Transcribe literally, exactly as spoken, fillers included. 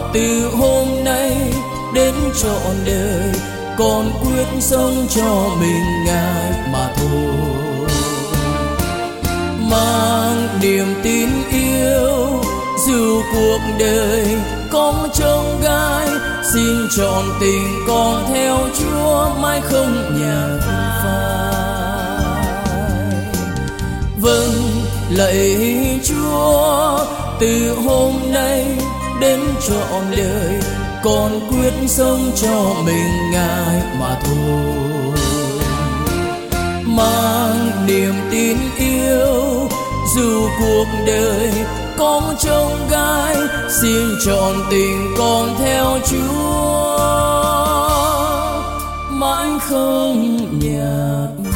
từ hôm nay đến trọn đời, con quyết sống cho mình Ngài mà thôi. Mang niềm tin yêu dù cuộc đời có chông gai, xin trọn tình con theo Chúa mãi không nhạt phai. Vâng lạy Chúa, từ hôm nay đến trọn đời, con quyết sống cho mình Ngài mà thôi. Mang niềm tin yêu dù cuộc đời có chông gai, xin trọn tình con theo Chúa mãi không nhạt